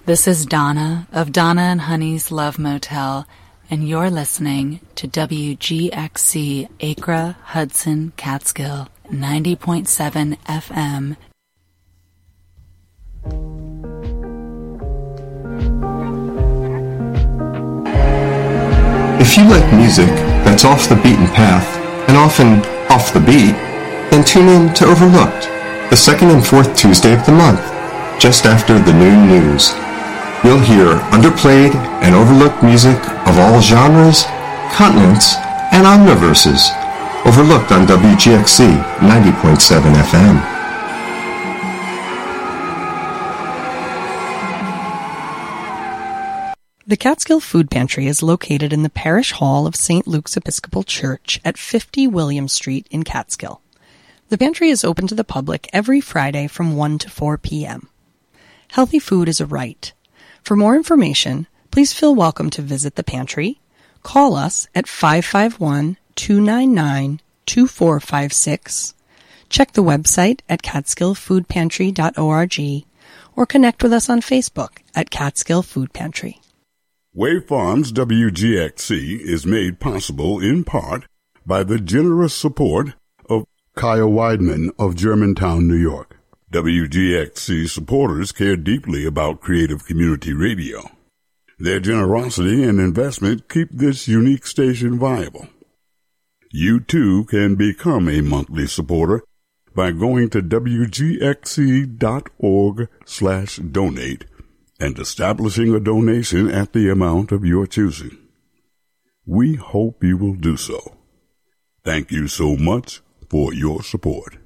This is Donna of Donna and Honey's Love Motel, and you're listening to WGXC Acra, Hudson, Catskill, 90.7 FM. If you like music that's off the beaten path, and often off the beat, then tune in to Overlooked, the second and fourth Tuesday of the month, just after the noon news. You'll hear underplayed and overlooked music of all genres, continents, and omniverses. Overlooked on WGXC 90.7 FM. The Catskill Food Pantry is located in the Parish Hall of St. Luke's Episcopal Church at 50 William Street in Catskill. The pantry is open to the public every Friday from 1 to 4 p.m. Healthy food is a right. For more information, please feel welcome to visit the pantry, call us at 551-299-2456, check the website at catskillfoodpantry.org, or connect with us on Facebook at Catskill Food Pantry. Wave Farms WGXC is made possible in part by the generous support of Kaya Weidman of Germantown, New York. WGXC supporters care deeply about creative community radio. Their generosity and investment keep this unique station viable. You too can become a monthly supporter by going to wgxc.org/donate and establishing a donation at the amount of your choosing. We hope you will do so. Thank you so much for your support.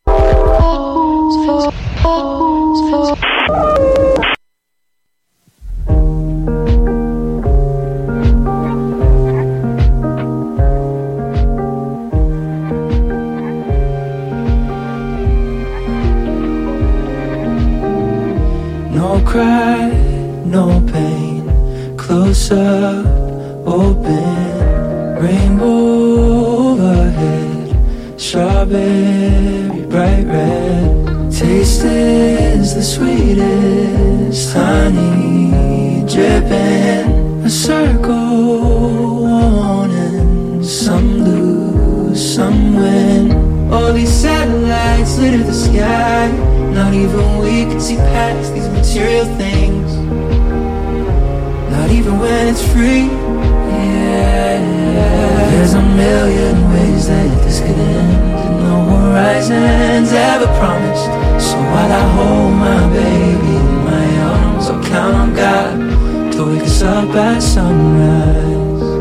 No cry, no pain, close up, open, rainbow overhead, strawberry bright red, taste is the sweetest, honey dripping, a circle warning, some lose, some win, all these satellites litter the sky, not even we can see past these material things. Not even when it's free. Yeah, there's a million ways that this could end, and no horizons ever promised. So while I hold my baby in my arms, I'll count on God to wake us up at sunrise.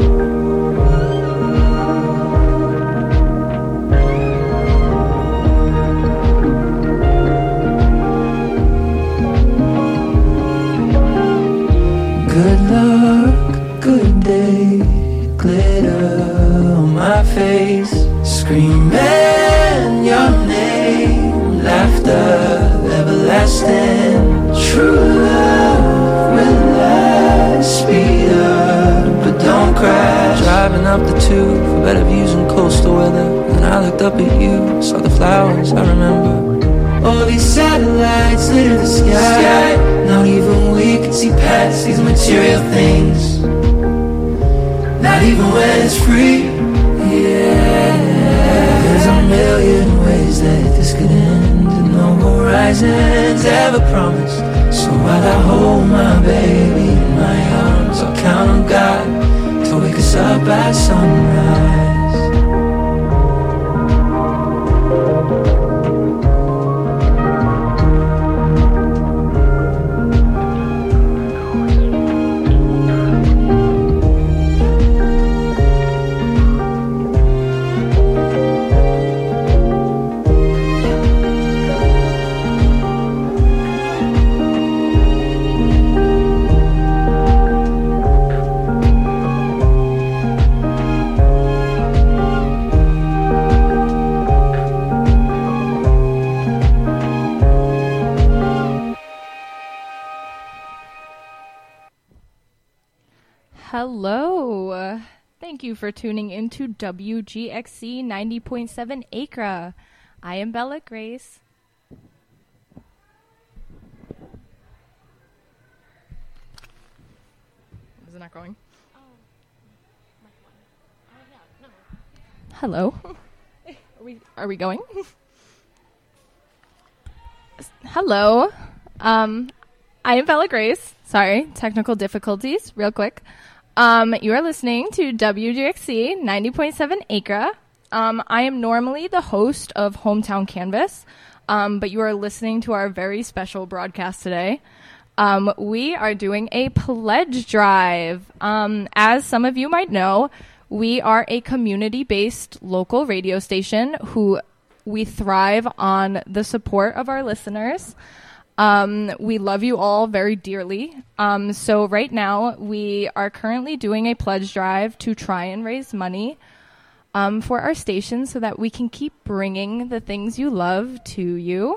Good luck, good day, glitter on my face, screaming your name, laughter everlasting, true love will last, speed up, but don't crash, driving up the tube for better views and coastal weather, and I looked up at you, saw the flowers, I remember. All these satellites litter the sky, not even we can see past these material things. Not even when it's free. Yeah, there's a million ways that this could end, and no horizons ever promised. So while I hold my baby in my arms, I'll count on God to wake us up at sunrise. Hello. Thank you for tuning into WGXC 90.7 Acra. I am Bella Grace. not going. Hello. Are we going? Hello. I am Bella Grace. Sorry, technical difficulties. Real quick. You are listening to WGXC 90.7 Acre. I am normally the host of Hometown Canvas, but you are listening to our very special broadcast today. We are doing a pledge drive. As some of you might know, we are a community-based local radio station who we thrive on the support of our listeners. We love you all very dearly. So right now we are currently doing a pledge drive to try and raise money for our station so that we can keep bringing the things you love to you.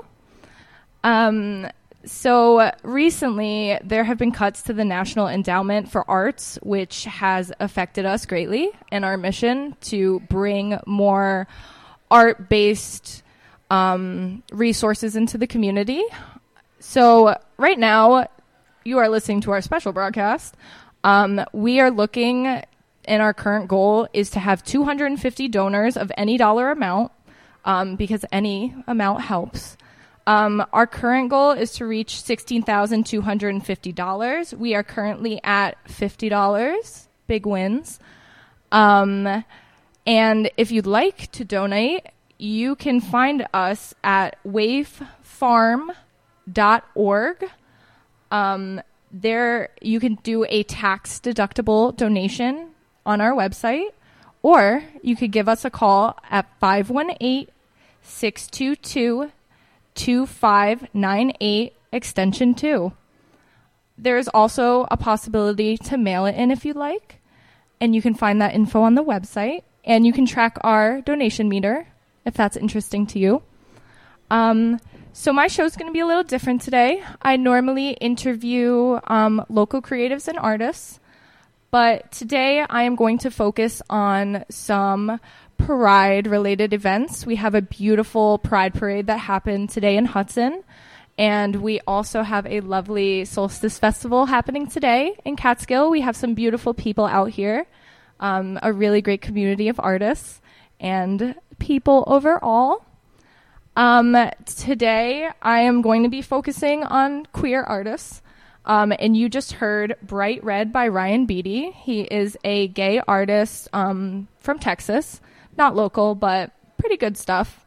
So recently there have been cuts to the National Endowment for Arts, which has affected us greatly in our mission to bring more art-based resources into the community. So right now, you are listening to our special broadcast. We are looking, and our current goal is to have 250 donors of any dollar amount, because any amount helps. Our current goal is to reach $16,250. We are currently at $50. Big wins. And if you'd like to donate, you can find us at waiffarm.org. There you can do a tax-deductible donation on our website, or you could give us a call at 518-622-2598, extension 2. There's also a possibility to mail it in if you'd like, and you can find that info on the website, and you can track our donation meter if that's interesting to you. So my show's going to be a little different today. I normally interview local creatives and artists, but today I am going to focus on some Pride-related events. We have a beautiful Pride Parade that happened today in Hudson, and we also have a lovely Solstice Festival happening today in Catskill. We have some beautiful people out here, a really great community of artists and people overall. Today I am going to be focusing on queer artists. And you just heard Bright Red by Ryan Beatty. He is a gay artist from Texas. Not local, but pretty good stuff.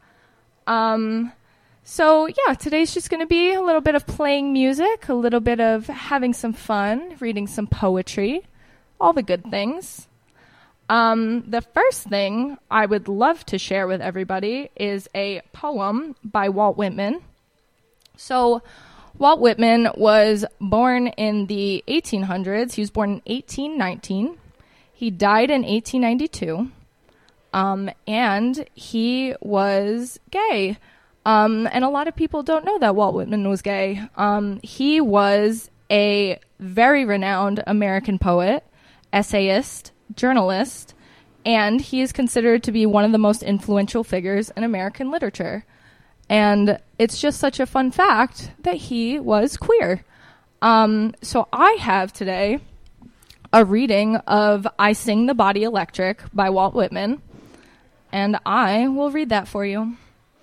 So yeah, today's just going to be a little bit of playing music, a little bit of having some fun, reading some poetry, all the good things. The first thing I would love to share with everybody is a poem by Walt Whitman. So Walt Whitman was born in the 1800s. He was born in 1819. He died in 1892. And he was gay. And a lot of people don't know that Walt Whitman was gay. He was a very renowned American poet, essayist, journalist, and he is considered to be one of the most influential figures in American literature. And it's just such a fun fact that he was queer. So I have today a reading of I Sing the Body Electric by Walt Whitman, and I will read that for you.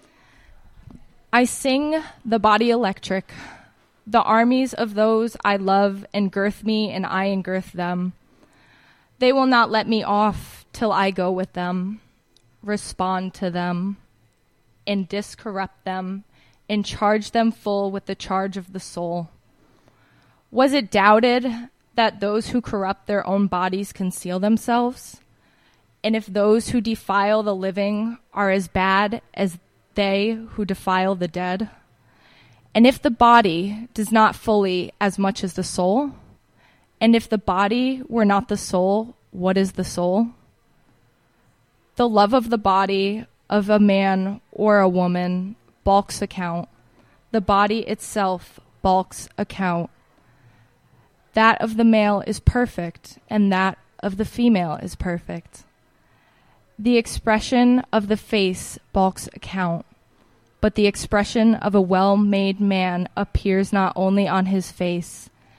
I sing the body electric, the armies of those I love engirth me and I engirth them. They will not let me off till I go with them, respond to them, and discorrupt them, and charge them full with the charge of the soul. Was it doubted that those who corrupt their own bodies conceal themselves? And if those who defile the living are as bad as they who defile the dead? And if the body does not fully as much as the soul? And if the body were not the soul, what is the soul? The love of the body of a man or a woman balks account. The body itself balks account. That of the male is perfect, and that of the female is perfect. The expression of the face balks account, but the expression of a well-made man appears not only on his face.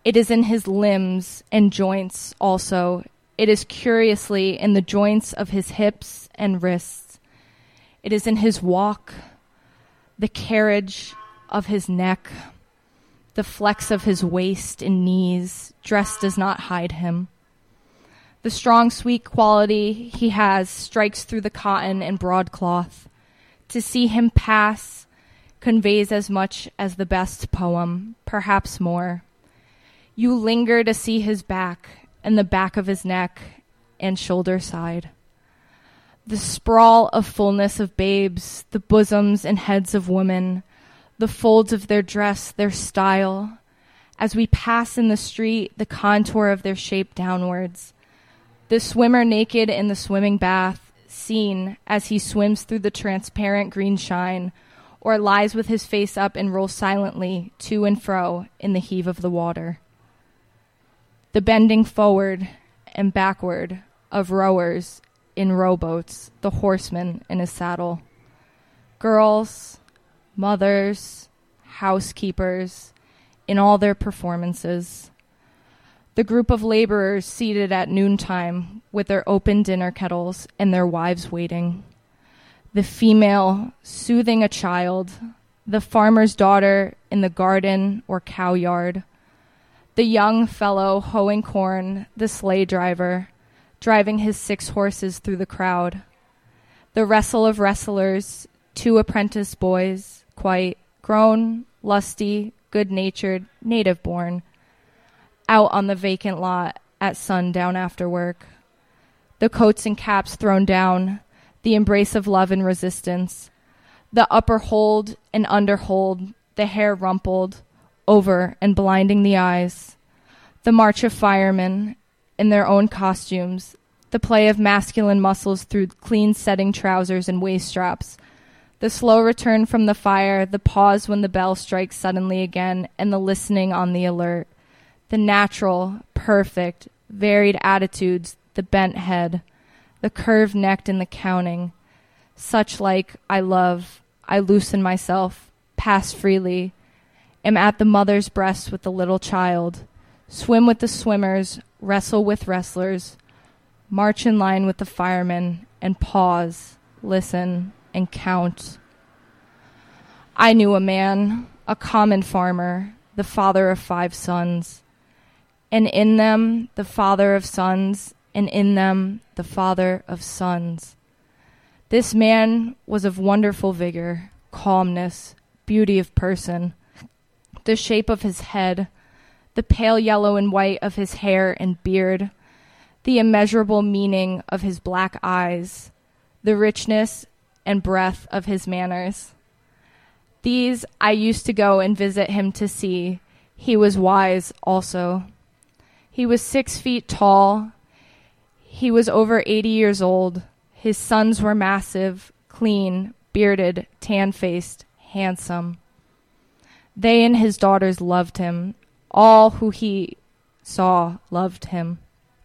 It is in his limbs and joints also. It is curiously in the joints of his hips and wrists. It is in his walk, the carriage of his neck, the flex of his waist and knees. Dress does not hide him. The strong, sweet quality he has strikes through the cotton and broadcloth. To see him pass conveys as much as the best poem, perhaps more. You linger to see his back and the back of his neck and shoulder side. The sprawl of fullness of babes, the bosoms and heads of women, the folds of their dress, their style. As we pass in the street, the contour of their shape downwards. The swimmer naked in the swimming bath, seen as he swims through the transparent green shine, or lies with his face up and rolls silently to and fro in the heave of the water. The bending forward and backward of rowers in rowboats, the horseman in his saddle. Girls, mothers, housekeepers, in all their performances. The group of laborers seated at noontime with their open dinner kettles and their wives waiting. The female soothing a child, the farmer's daughter in the garden or cow yard, the young fellow hoeing corn, the sleigh driver, driving his 6 horses through the crowd, the wrestle of wrestlers, 2 apprentice boys, quite grown, lusty, good-natured, native-born, out on the vacant lot at sundown after work. The coats and caps thrown down, the embrace of love and resistance, the upper hold and under hold, the hair rumpled over and blinding the eyes, the march of firemen in their own costumes, the play of masculine muscles through clean setting trousers and waist straps, the slow return from the fire, the pause when the bell strikes suddenly again, and the listening on the alert. The natural, perfect, varied attitudes, the bent head, the curved neck and the counting. Such like I love, I loosen myself, pass freely, am at the mother's breast with the little child, swim with the swimmers, wrestle with wrestlers, march in line with the firemen, and pause, listen, and count. I knew a man, a common farmer, the father of 5 sons, and in them the father of sons, and in them the father of sons. This man was of wonderful vigor, calmness, beauty of person, the shape of his head, the pale yellow and white of his hair and beard, the immeasurable meaning of his black eyes, the richness and breadth of his manners. These I used to go and visit him to see. He was wise also. He was 6 feet tall. He was over 80 years old. His sons were massive, clean, bearded, tan-faced, handsome. They and his daughters loved him. All who he saw loved him.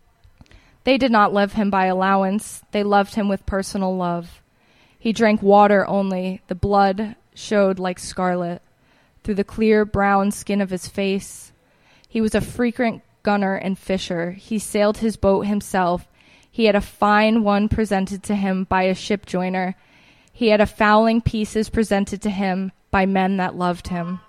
They did not love him by allowance. They loved him with personal love. He drank water only. The blood showed like scarlet through the clear brown skin of his face. He was a frequent gunner and fisher. He sailed his boat himself. He had a fine one presented to him by a ship joiner. He had a fowling pieces presented to him by men that loved him.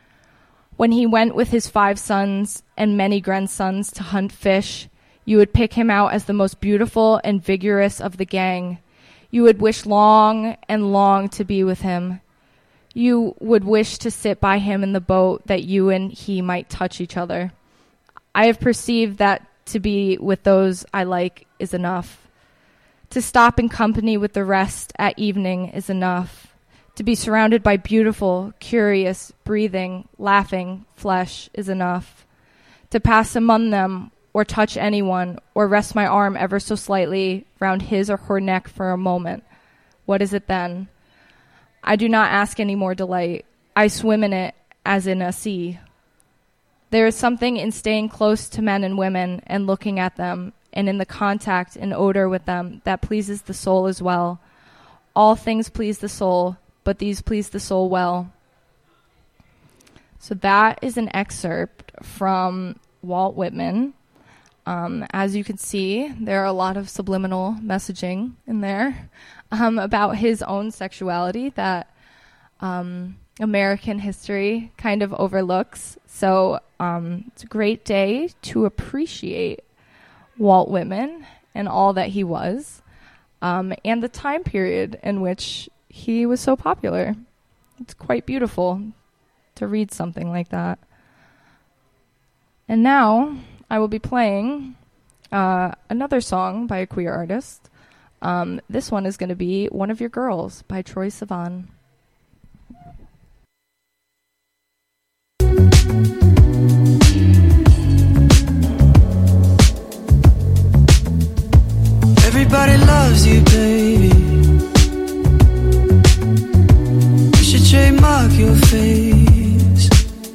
When he went with his 5 sons and many grandsons to hunt fish, you would pick him out as the most beautiful and vigorous of the gang. You would wish long and long to be with him. You would wish to sit by him in the boat that you and he might touch each other. I have perceived that to be with those I like is enough. To stop in company with the rest at evening is enough. To be surrounded by beautiful, curious, breathing, laughing flesh is enough. To pass among them, or touch anyone, or rest my arm ever so slightly round his or her neck for a moment, what is it then? I do not ask any more delight. I swim in it as in a sea. There is something in staying close to men and women and looking at them, and in the contact and odor with them that pleases the soul as well. All things please the soul, but these please the soul well. So that is an excerpt from Walt Whitman. As you can see, there are a lot of subliminal messaging in there about his own sexuality that American history kind of overlooks. So it's a great day to appreciate Walt Whitman and all that he was, and the time period in which he was so popular. It's quite beautiful to read something like that. And now I will be playing another song by a queer artist. This one is going to be One of Your Girls by Troye Sivan. Everybody loves you, baby. You should trademark your face.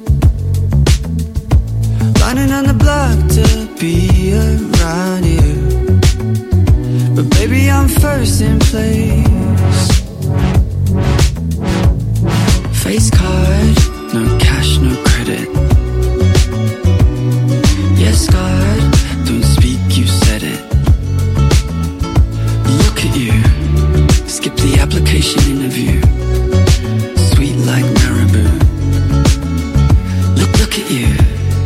Lining on the block to be around you. But baby, I'm first in place. Face card, no cash, no credit. Yes, God, don't speak, you said it. Look at you, skip the application interview. Sweet like Marabou. Look at you.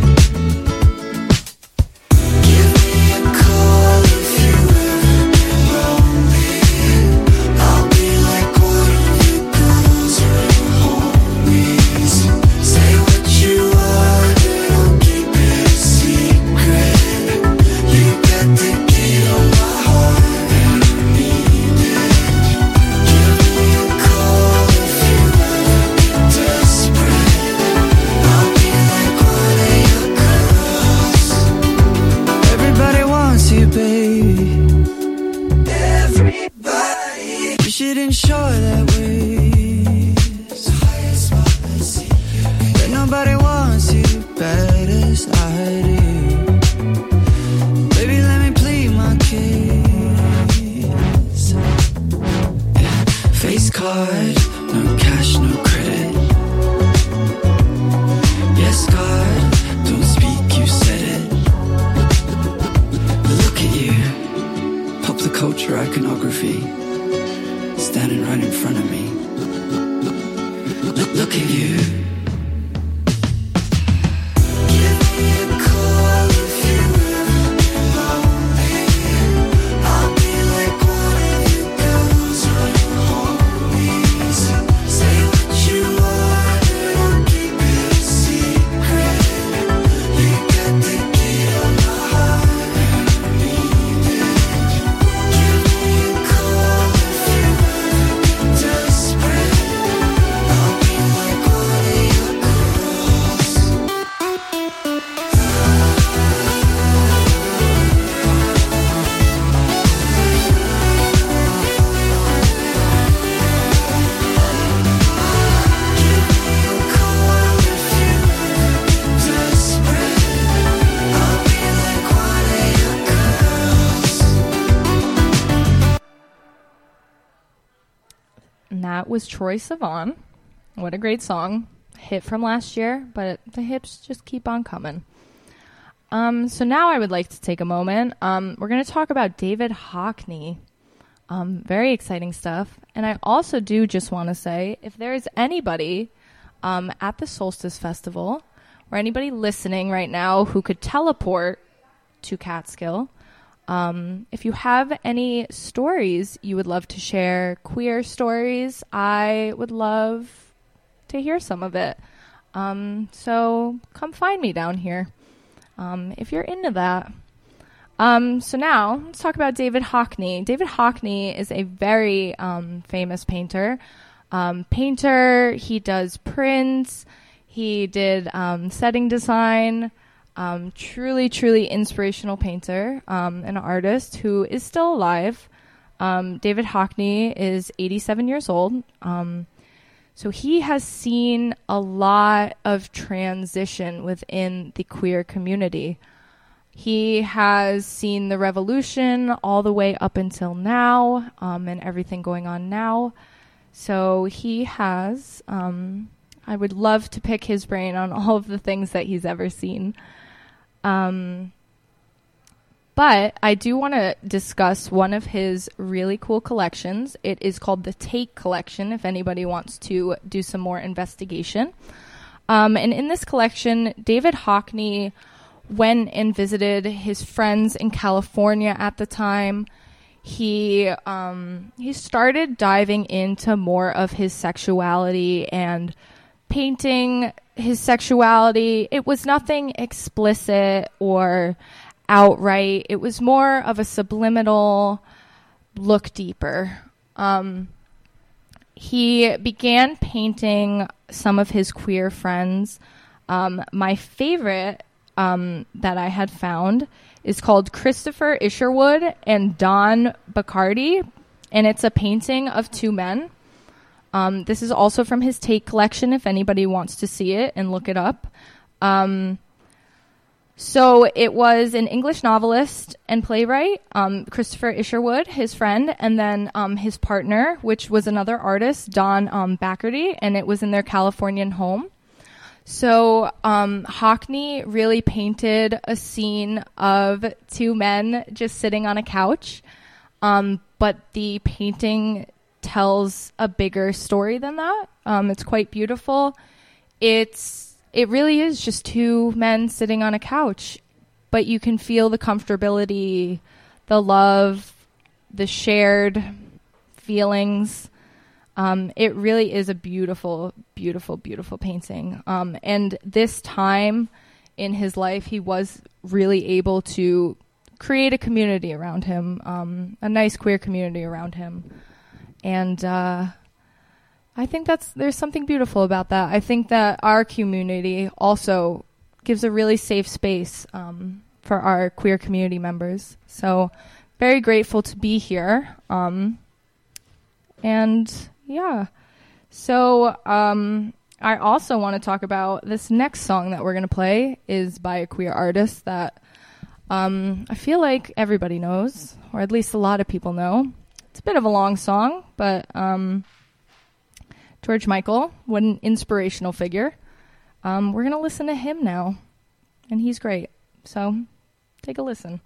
Give me a call if you ever get lonely. I'll be like one of your girls or your homies. Say what you want and I'll keep it a secret. You got the key on my heart and I need it. Give me a call if you ever get desperate. I'll be like one of your girls. Everybody wants you, baby. Everybody. You should ensure that ways. That nobody wants you bad as I do. Baby, let me plead my case. Face card, no cash, no credit. Yes, God, don't speak, you said it. Look at you, pop the culture iconography, standing right in front of me. Look at you. Give me a call if you ever get lonely. I'll be like one of your girls or your homies. Say what you want and I'll keep it a secret. You got the key on my heart and I need it. Give me a call if you ever get desperate. I'll be like one of your girls. Give me a call if you ever get desperate. I'll be like one of your girls. And that was Troye Sivan. What a great song. Hit from last year, but the hits just keep on coming. So now I would like to take a moment. We're going to talk about David Hockney. Very exciting stuff. And I also do just want to say, if there is anybody at the Solstice Festival or anybody listening right now who could teleport to Catskill, if you have any stories you would love to share, queer stories, I would love to hear some of it. So come find me down here if you're into that. So now let's talk about David Hockney. David Hockney is a very famous painter. He does prints. He did setting design. Truly inspirational painter, an artist who is still alive. David Hockney is 87 years old. So he has seen a lot of transition within the queer community. He has seen the revolution all the way up until now, and everything going on now. So he has I would love to pick his brain on all of the things that he's ever seen. But I do want to discuss one of his really cool collections. It is called the Tate Collection, if anybody wants to do some more investigation. And in this collection, David Hockney went and visited his friends in California at the time. He started diving into more of his sexuality and painting his sexuality. It was nothing explicit or outright. It was more of a subliminal look deeper. He began painting some of his queer friends. My favorite that I had found is called Christopher Isherwood and Don Bacardi, and it's a painting of two men. This is also from his Tate collection, if anybody wants to see it and look it up. So it was an English novelist and playwright, Christopher Isherwood, his friend, and then his partner, which was another artist, Don Bacardi, and it was in their Californian home. So Hockney really painted a scene of two men just sitting on a couch, but the painting tells a bigger story than that. It's quite beautiful. It really is just two men sitting on a couch, but you can feel the comfortability, the love, the shared feelings. It really is a beautiful, beautiful, beautiful painting. And this time in his life, he was really able to create a community around him, a nice queer community around him. And I think there's something beautiful about that. I think that our community also gives a really safe space for our queer community members. So very grateful to be here. And yeah, so I also want to talk about this next song that we're going to play is by a queer artist that I feel like everybody knows, or at least a lot of people know. It's a bit of a long song, but George Michael, what an inspirational figure. We're going to listen to him now, and he's great. So take a listen.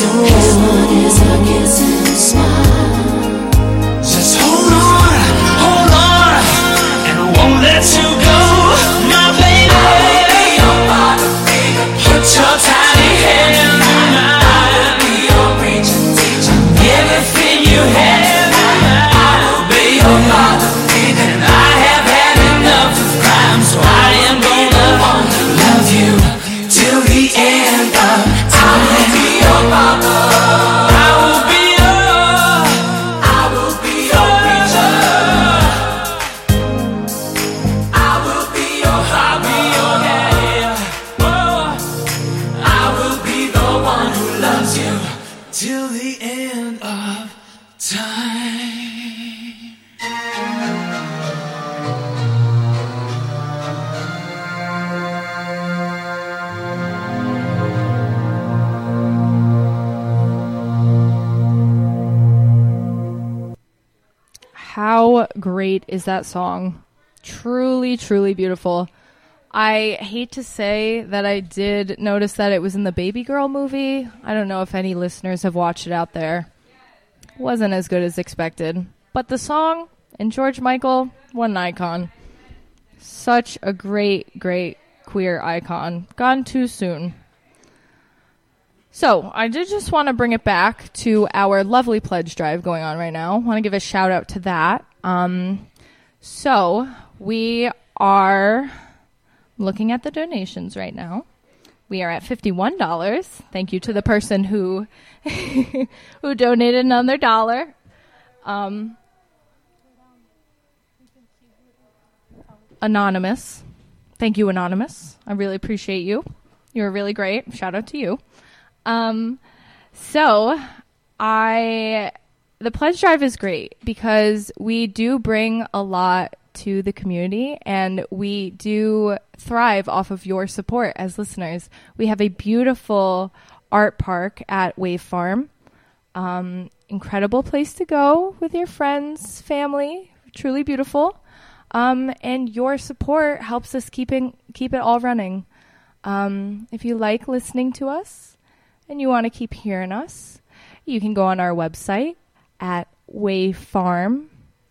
soon. Kiss one is a kiss and a smile. Just hold on, and I won't let you go, my baby. I will be your bottom, put your tiny hand in mine. I will be your preacher, teacher, everything you have. I will be your father, and I have had enough of crime, so I am gonna love you till the end of time. I will be your mama. I will be your preacher. I will be your daddy. Oh, I will be the one who loves you till the end of time. How great is that song? Truly, truly beautiful. I hate to say that I did notice that it was in the Baby Girl movie. I don't know if any listeners have watched it out there. Wasn't as good as expected. But the song and George Michael, what an icon. Such a great, great queer icon. Gone too soon. So, I did just want to bring it back to our lovely pledge drive going on right now. I want to give a shout out to that. So, we are looking at the donations right now. We are at $51. Thank you to the person who who donated another $1. Anonymous. Thank you, Anonymous. I really appreciate you. You're really great. Shout out to you. The pledge drive is great because we do bring a lot to the community and we do thrive off of your support as listeners. We have a beautiful art park at Wave Farm. Incredible place to go with your friends, family, truly beautiful. And your support helps us keep it all running. If you like listening to us, and you want to keep hearing us, you can go on our website at wavefarm.org,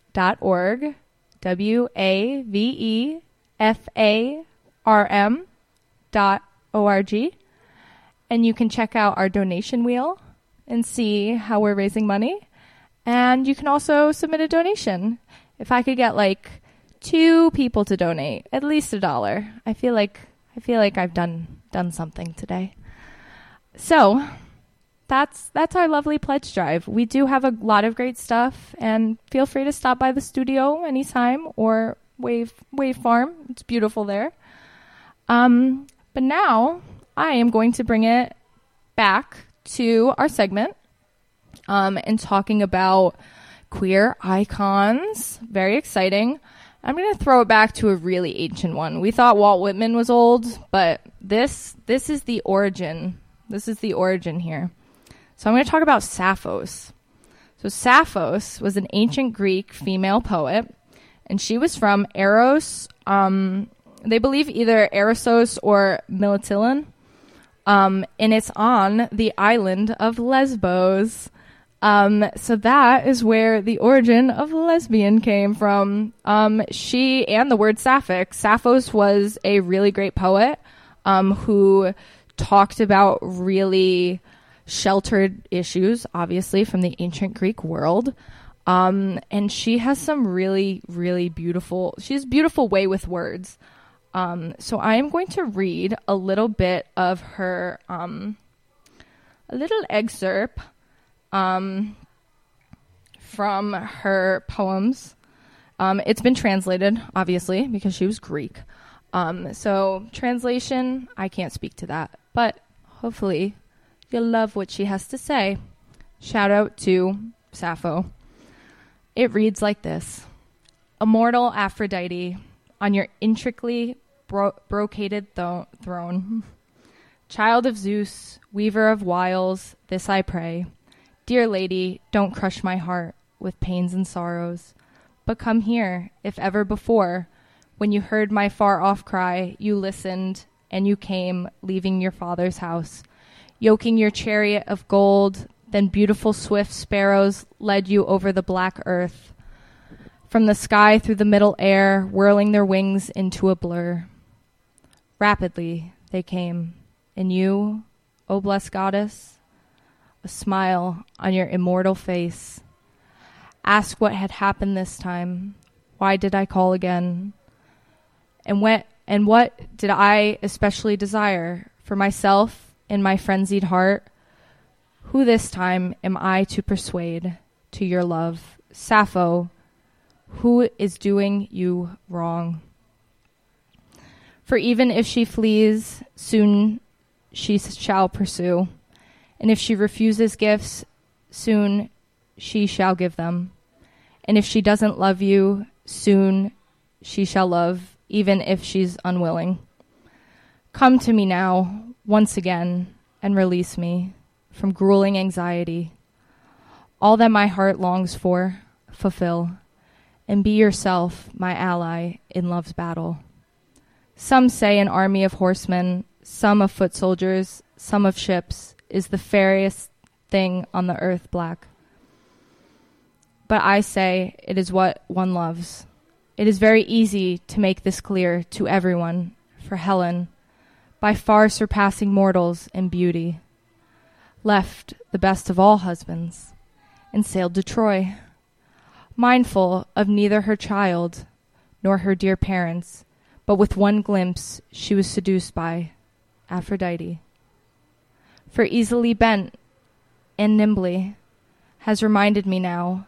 wavefarm.org, and you can check out our donation wheel and see how we're raising money. And you can also submit a donation. If I could get like 2 people to donate, at least $1, I feel like I've done something today. So that's our lovely pledge drive. We do have a lot of great stuff, and feel free to stop by the studio anytime or Wave Farm. It's beautiful there. But now I am going to bring it back to our segment and talking about queer icons. Very exciting. I'm going to throw it back to a really ancient one. We thought Walt Whitman was old, but this is the origin. This is the origin here. So I'm going to talk about Sappho's. So Sappho's was an ancient Greek female poet, and she was from Eros. They believe either Erosos or Mytilene, and it's on the island of Lesbos. So that is where the origin of lesbian came from. She and the word sapphic. Sappho's was a really great poet who talked about really sheltered issues, obviously, from the ancient Greek world. And she has some really, really beautiful, she has beautiful way with words. So I am going to read a little bit of her, a little excerpt from her poems. It's been translated, obviously, because she was Greek. So translation, I can't speak to that, but hopefully you'll love what she has to say. Shout out to Sappho. It reads like this. Immortal Aphrodite, on your intricately brocaded throne. Child of Zeus, weaver of wiles, this I pray. Dear lady, don't crush my heart with pains and sorrows, but come here, if ever before. When you heard my far-off cry, you listened, and you came, leaving your father's house. yoking your chariot of gold, then beautiful swift sparrows led you over the black earth, from the sky through the middle air, whirling their wings into a blur. Rapidly they came, and you, O blessed goddess, a smile on your immortal face. Ask what had happened this time. Why did I call again? And what did I especially desire for myself in my frenzied heart? Who this time am I to persuade to your love? Sappho, who is doing you wrong? For even if she flees, soon she shall pursue. And if she refuses gifts, soon she shall give them. And if she doesn't love you, soon she shall love, even if she's unwilling. Come to me now, once again, and release me from grueling anxiety. All that my heart longs for, fulfill, and be yourself my ally in love's battle. Some say an army of horsemen, some of foot soldiers, some of ships, is the fairest thing on the earth black. But I say it is what one loves. It is very easy to make this clear to everyone, for Helen, by far surpassing mortals in beauty, left the best of all husbands, and sailed to Troy, mindful of neither her child nor her dear parents, but with one glimpse she was seduced by Aphrodite. For easily bent and nimbly has reminded me now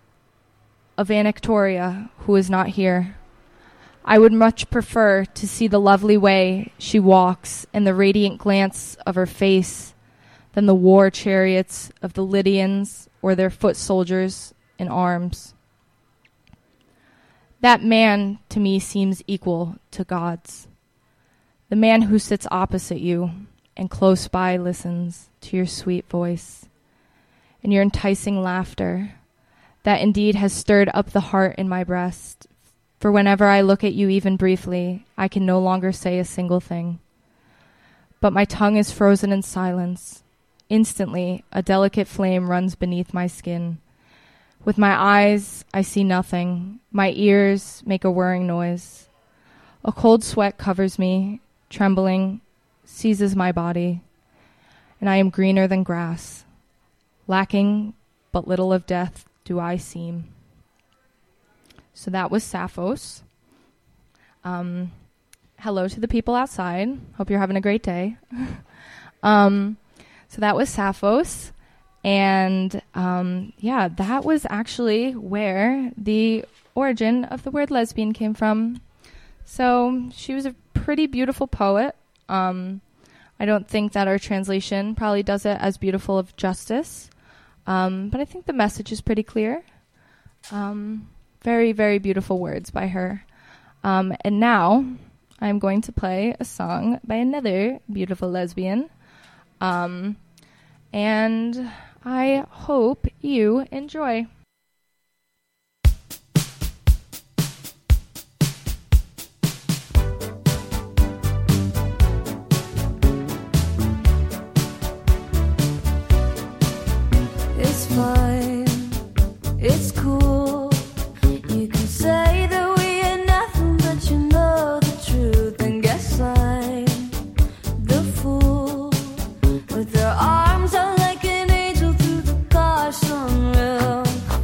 of Anactoria, who is not here. I would much prefer to see the lovely way she walks and the radiant glance of her face than the war chariots of the Lydians or their foot soldiers in arms. That man to me seems equal to gods. The man who sits opposite you and close by listens to your sweet voice and your enticing laughter that indeed has stirred up the heart in my breast. For whenever I look at you even briefly, I can no longer say a single thing. But my tongue is frozen in silence. Instantly, a delicate flame runs beneath my skin. With my eyes, I see nothing. My ears make a whirring noise. A cold sweat covers me, trembling, seizes my body, and I am greener than grass. Lacking but little of death do I seem. So that was Sapphos. Hello to the people outside. Hope you're having a great day. So that was Sapphos. And that was actually where the origin of the word lesbian came from. So she was a pretty beautiful poet. I don't think that our translation probably does it as beautiful of justice. But I think the message is pretty clear. Very, very beautiful words by her. And now I'm going to play a song by another beautiful lesbian. And I hope you enjoy. It's fine, it's cool. You can say that we are nothing, but you know the truth. And guess I'm the fool with their arms out like an angel through the car sunroof.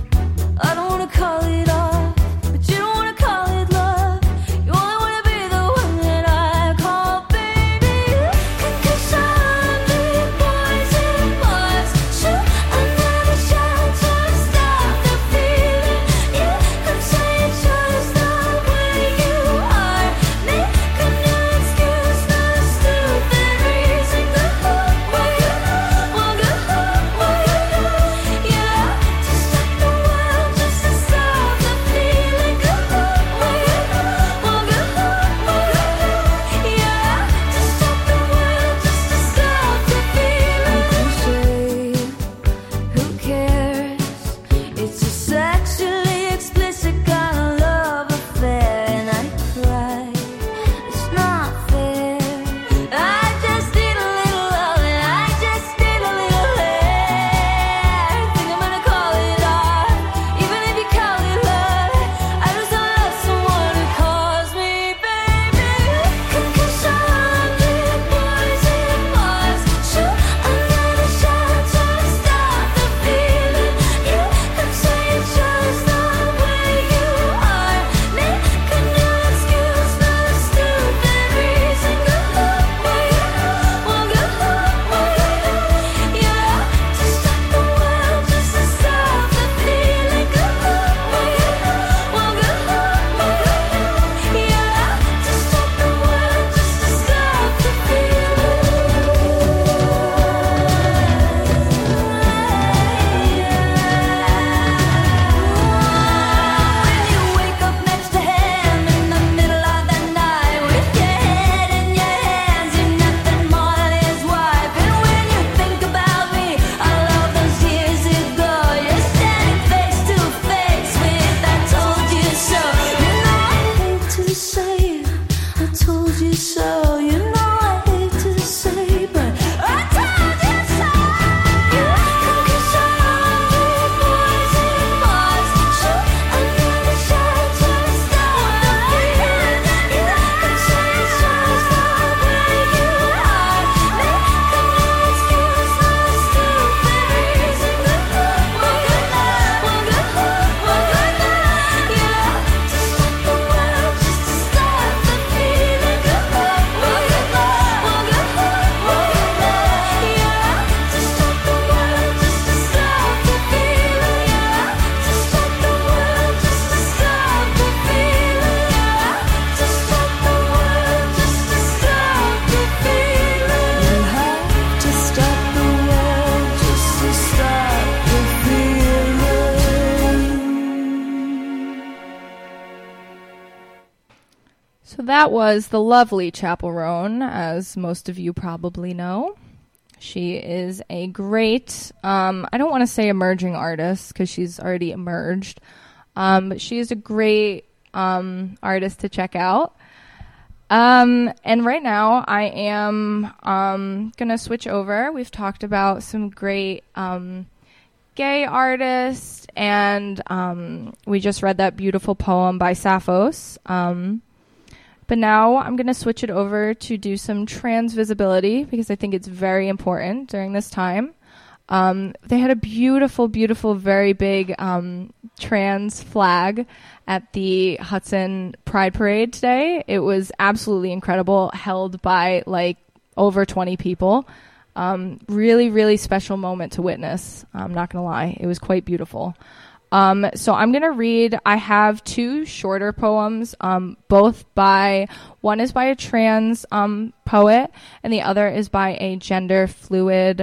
that was the lovely Chapel Roan, as most of you probably know. She is a great, I don't want to say emerging artist because she's already emerged, but she is a great artist to check out. And right now I am going to switch over. We've talked about some great gay artists, and we just read that beautiful poem by Sappho's. But now I'm going to switch it over to do some trans visibility because I think it's very important during this time. They had a beautiful, beautiful, very big trans flag at the Hudson Pride Parade today. It was absolutely incredible, held by like over 20 people. Really, really special moment to witness. I'm not going to lie. It was quite beautiful. So I'm going to read, I have two shorter poems, both one is by a trans poet, and the other is by a gender fluid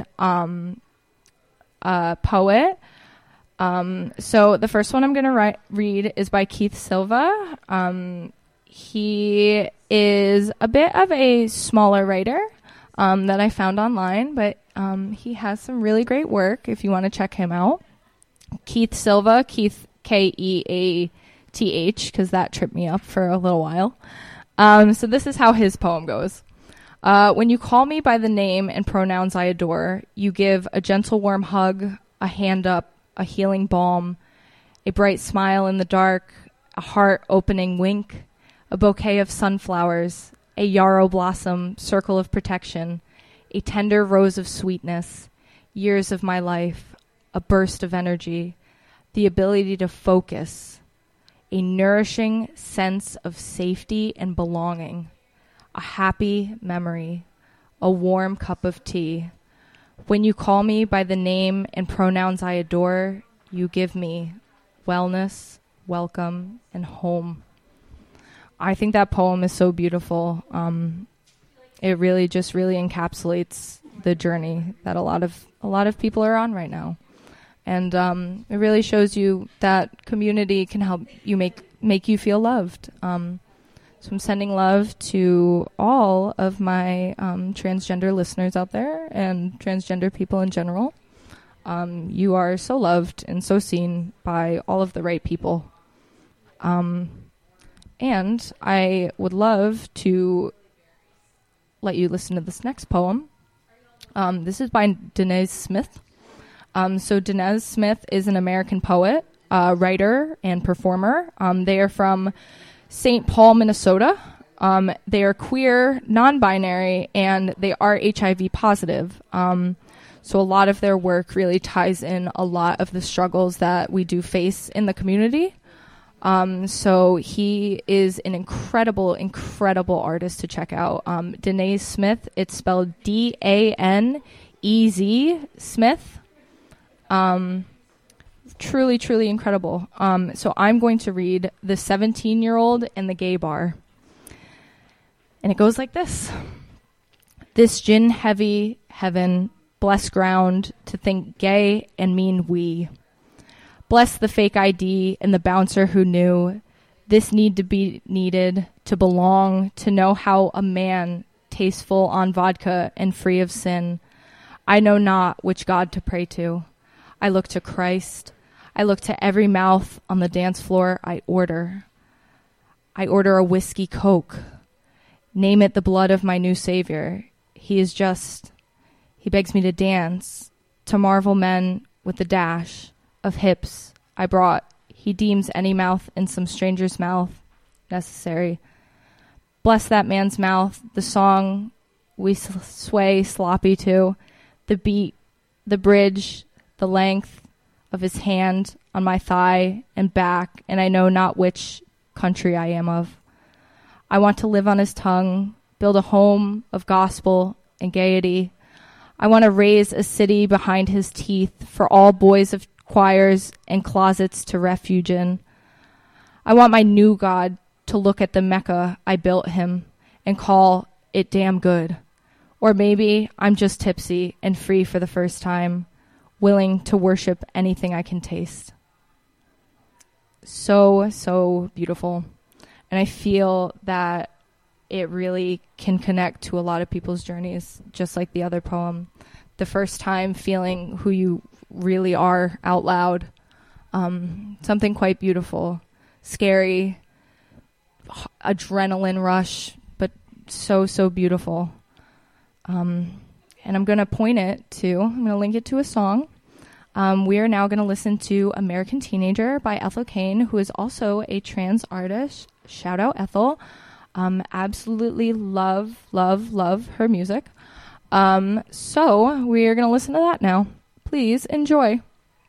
poet. So the first one I'm going to read is by Keith Silva. He is a bit of a smaller writer that I found online, but he has some really great work if you want to check him out. Keith Silva, Keith Keath, because that tripped me up for a little while. So this is how his poem goes. When you call me by the name and pronouns I adore, you give a gentle warm hug, a hand up, a healing balm, a bright smile in the dark, a heart-opening wink, a bouquet of sunflowers, a yarrow blossom, circle of protection, a tender rose of sweetness, years of my life, a burst of energy, the ability to focus, a nourishing sense of safety and belonging, a happy memory, a warm cup of tea. When you call me by the name and pronouns I adore, you give me wellness, welcome, and home. I think that poem is so beautiful. It really just really encapsulates the journey that a lot of people are on right now. And it really shows you that community can help you make you feel loved. So I'm sending love to all of my transgender listeners out there and transgender people in general. You are so loved and so seen by all of the right people. And I would love to let you listen to this next poem. This is by Danez Smith. So Danez Smith is an American poet, writer, and performer. They are from St. Paul, Minnesota. They are queer, non-binary, and they are HIV positive. So a lot of their work really ties in a lot of the struggles that we do face in the community. So he is an incredible, incredible artist to check out. Danez Smith, it's spelled Danez Smith. Truly, truly incredible. So I'm going to read The 17-Year-Old and the Gay Bar. And it goes like this. This gin-heavy heaven, bless ground to think gay and mean we. Bless the fake ID and the bouncer who knew this need to be needed to belong, to know how a man tasteful on vodka and free of sin. I know not which God to pray to. I look to Christ. I look to every mouth on the dance floor I order. I order a whiskey Coke. Name it the blood of my new Savior. He begs me to dance, to marvel men with the dash of hips I brought. He deems any mouth in some stranger's mouth necessary. Bless that man's mouth, the song we sway sloppy to, the beat, the bridge, the length of his hand on my thigh and back, and I know not which country I am of. I want to live on his tongue, build a home of gospel and gaiety. I want to raise a city behind his teeth for all boys of choirs and closets to refuge in. I want my new God to look at the Mecca I built him and call it damn good. Or maybe I'm just tipsy and free for the first time, willing to worship anything I can taste. So, so beautiful. And I feel that it really can connect to a lot of people's journeys, just like the other poem. The first time feeling who you really are out loud. Something quite beautiful, scary, adrenaline rush, but so, so beautiful. And I'm going to I'm going to link it to a song. We are now going to listen to American Teenager by Ethel Cain, who is also a trans artist. Shout out Ethel. Absolutely love her music. So we are going to listen to that now. Please enjoy.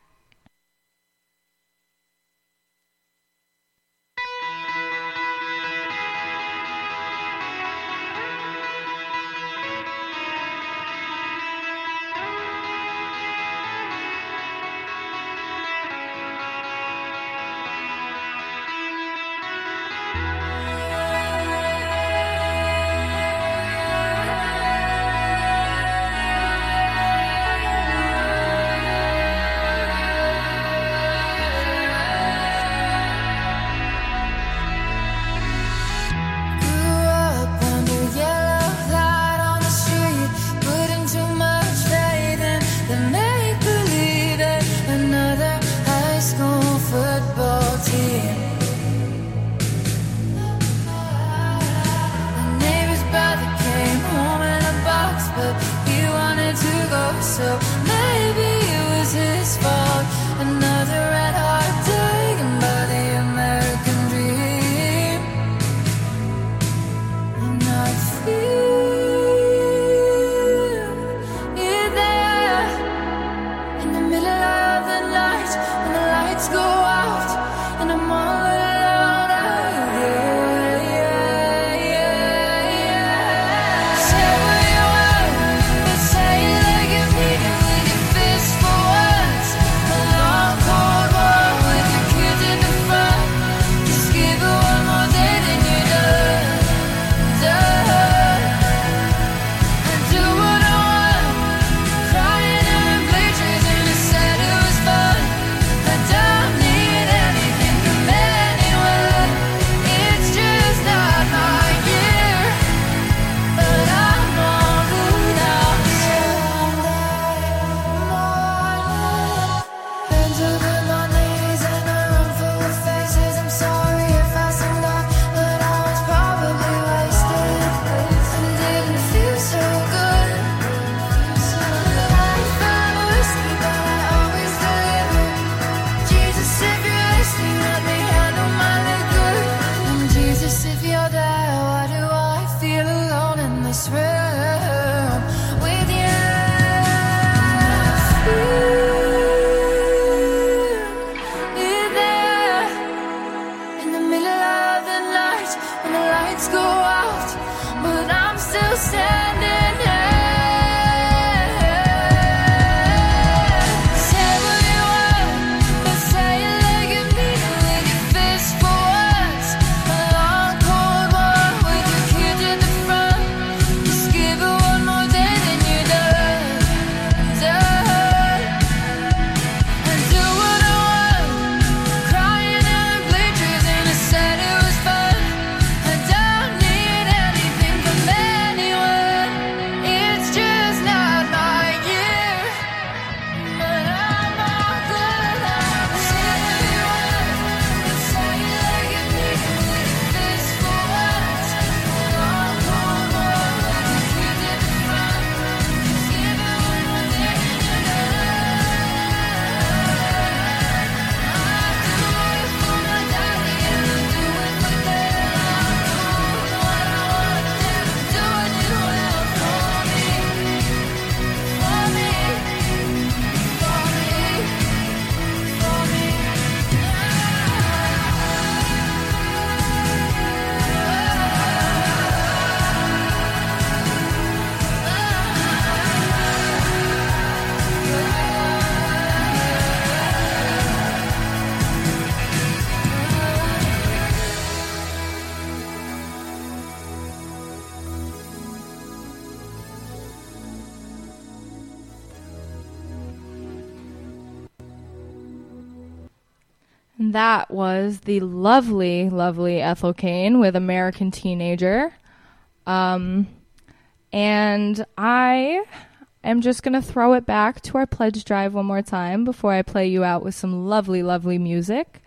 So maybe it was his fault. Another red heart taken by the American dream. And I feel you there in the middle of the night when the lights go out and I'm all alone. That was the lovely, lovely Ethel Cain with American Teenager. And I am just going to throw it back to our pledge drive one more time before I play you out with some lovely, lovely music.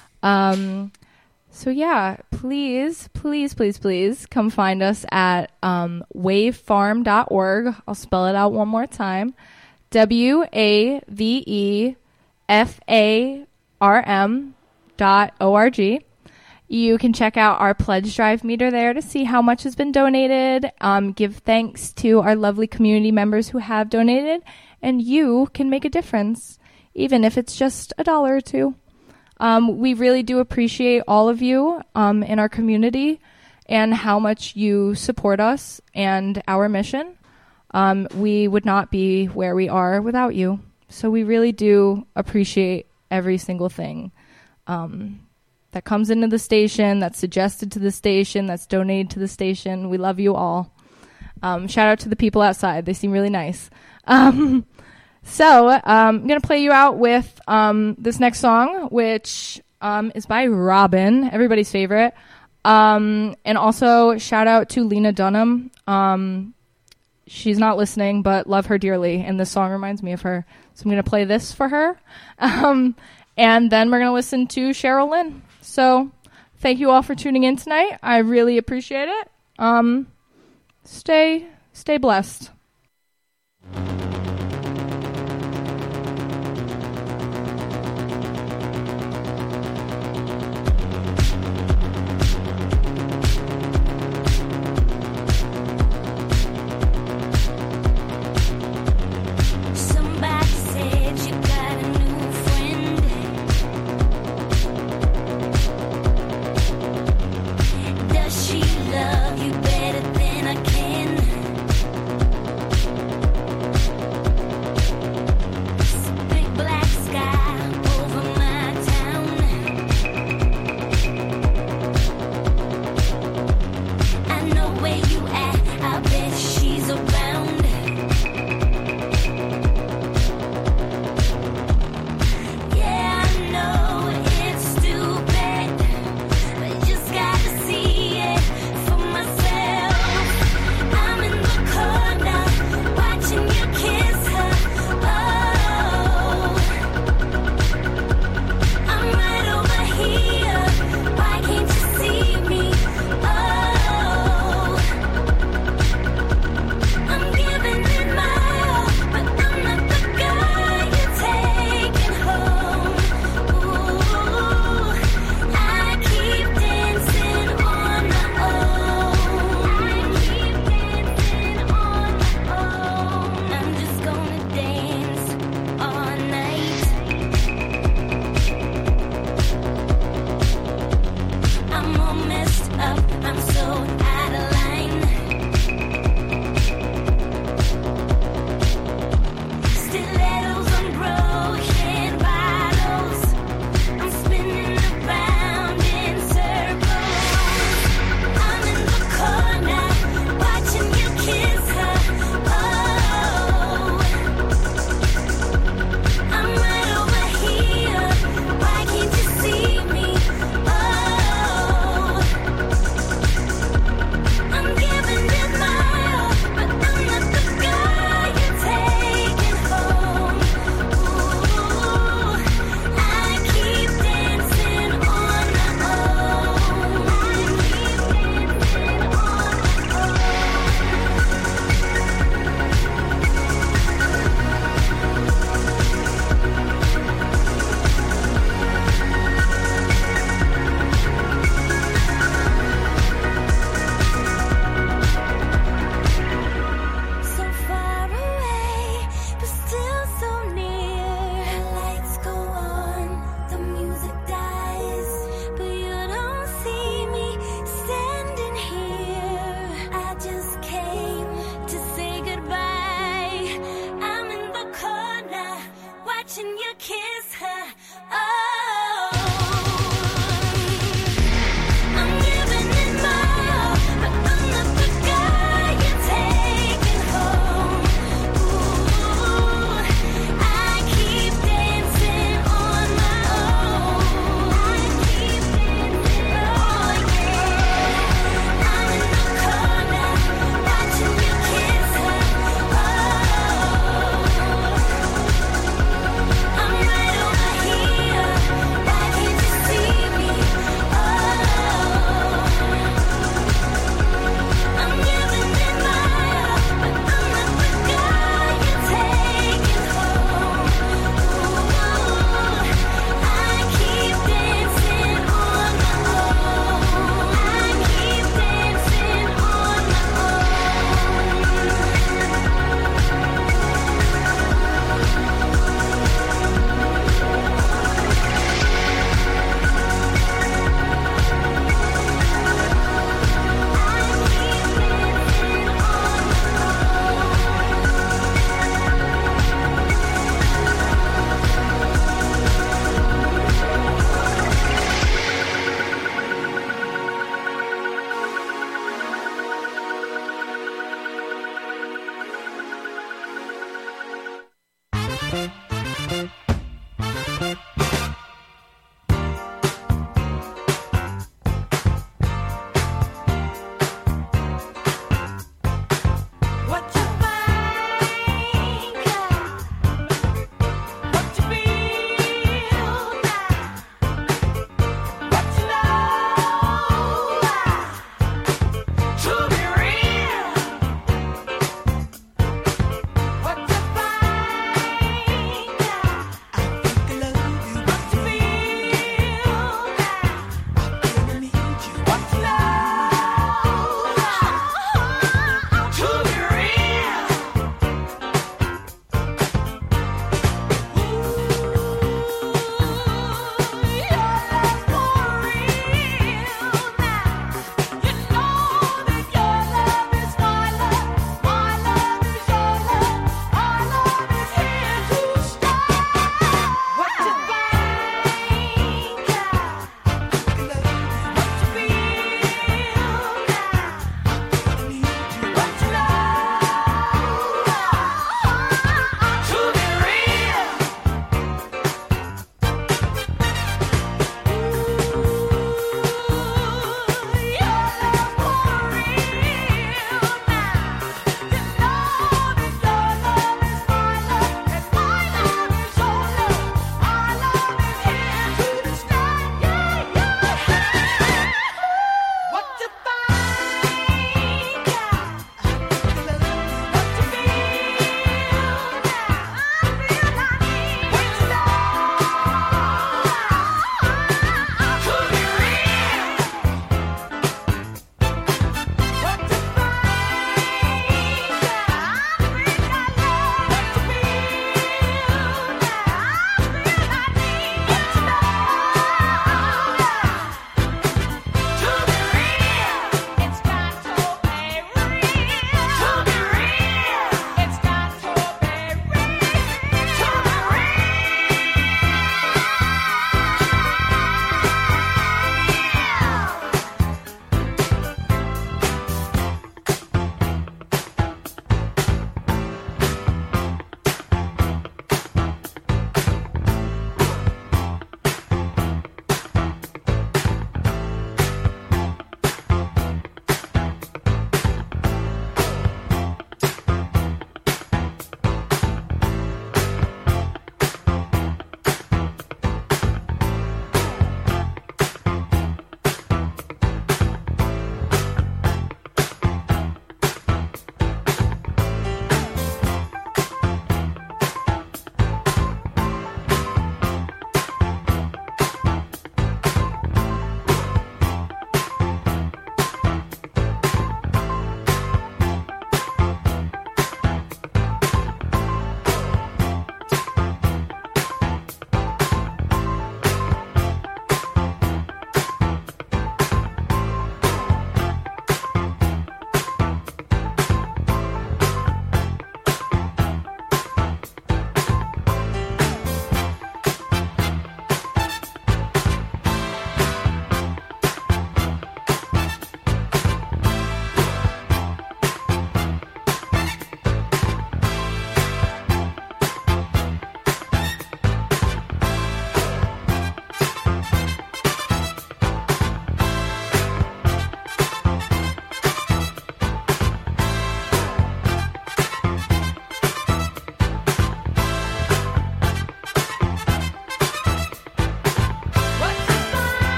So yeah, please come find us at wavefarm.org. I'll spell it out one more time. wavefarm.org. You can check out our pledge drive meter there to see how much has been donated. Give thanks to our lovely community members who have donated, and you can make a difference, even if it's just $1 or $2. We really do appreciate all of you in our community and how much you support us and our mission. We would not be where we are without you. So we really do appreciate every single thing that comes into the station, that's suggested to the station, that's donated to the station. We love you all. Shout out to the people outside. They seem really nice. So I'm going to play you out with this next song, which is by Robin, everybody's favorite. And also shout out to Lena Dunham. She's not listening, but love her dearly, and this song reminds me of her. So I'm going to play this for her. And then we're going to listen to Cheryl Lynn. So thank you all for tuning in tonight. I really appreciate it. Stay blessed. Watching you kiss her.